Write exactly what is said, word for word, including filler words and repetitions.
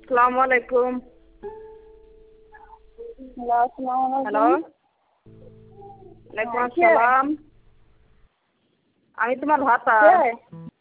আসসালামু আলাইকুম। হ্যালো, ওয়ালাইকুম আসসালাম। আমি তোমার ভাতা।